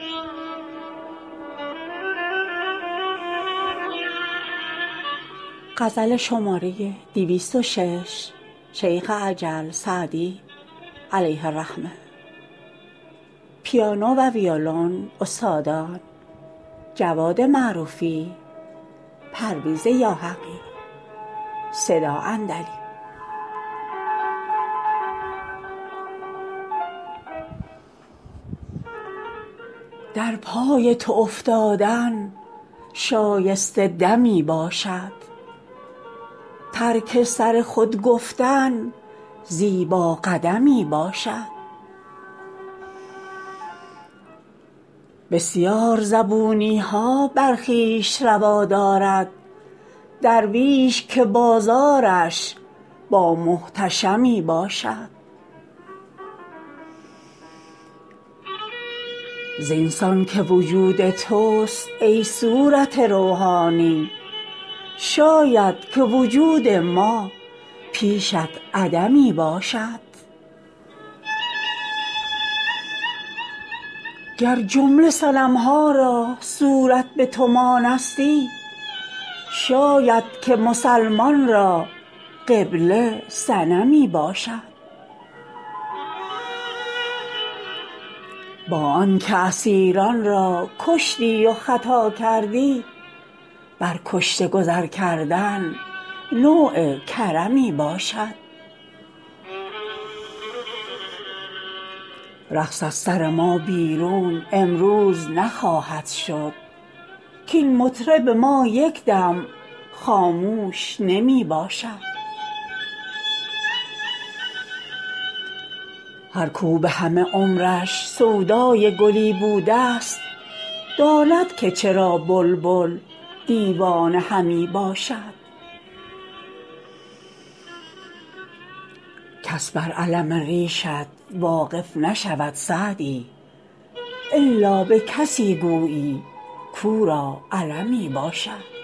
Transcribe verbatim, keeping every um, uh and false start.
غزل شماره دویست و شش شیخ عجل سعدی علیه الرحمه. پیانو و ویولن استادان جواد معروفی، پرویز یاحقی، صدا اندلی. در پای تو افتادن شایسته دمی باشد، ترک سر خود گفتن زیبا قدمی باشد. بسیار زبونی ها بر خویش روا دارد، درویش که بازارش با محتشمی باشد. زینسان که وجود توست ای صورت روحانی، شاید که وجود ما پیشت عدمی باشد. گر جمله صنم ها را صورت به تو مانستی، شاید که مسلمان را قبله صنمی باشد. با آنکه اسیران را کشتی و خطا کردی، بر کشته گذر کردن نوع کرمی باشد. رقص از سر ما بیرون امروز نخواهد شد، کاین مطرب ما یک دم خاموش نمی باشد. هر کو به همه عمرش سودای گلی بودست، داند که چرا بلبل دیوانه همی باشد. کس بر الم ریشت واقف نشود سعدی، الا به کسی گویی کو را المی باشد.